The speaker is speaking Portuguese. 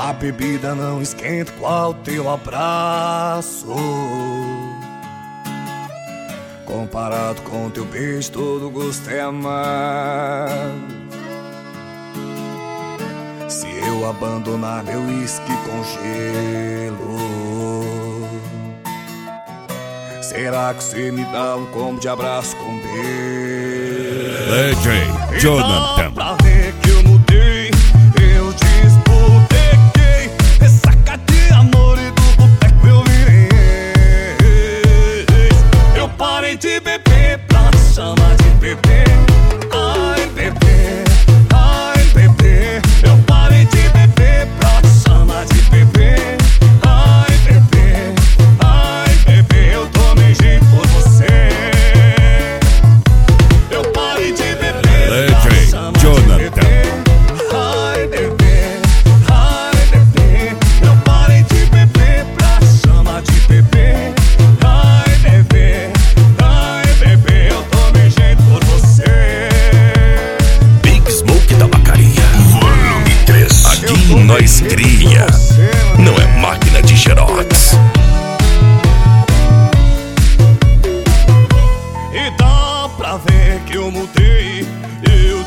A bebida não esquenta qual teu abraço. Comparado com teu beijo, todo gosto é amargo. Se eu abandonar meu uísque com gelo, será que você me dá um combo de abraço com beijo? DJ Jonathan. Pra ver que eu mudei, eu desbotequei. Ressaca de amor e do boteco eu virei. Eu parei de beber pra te chamar de bebê. Ai, bebê, ai, bebê. Eu parei de beber pra te chamar de bebê. Ai, bebê, ai, bebê. Eu tomei jeito por você. Eu parei de beber pra te chamar de bebê. Ai, bebê, ai, bebê. Eu parei de beber pra te chamar de bebê. Ai, bebê, ai, bebê. Eu tomei jeito por você. Big Smoke Tabacaria, volume 3. Aqui nós cria, não é máquina de xerox. E dá pra ver que eu mudei, eu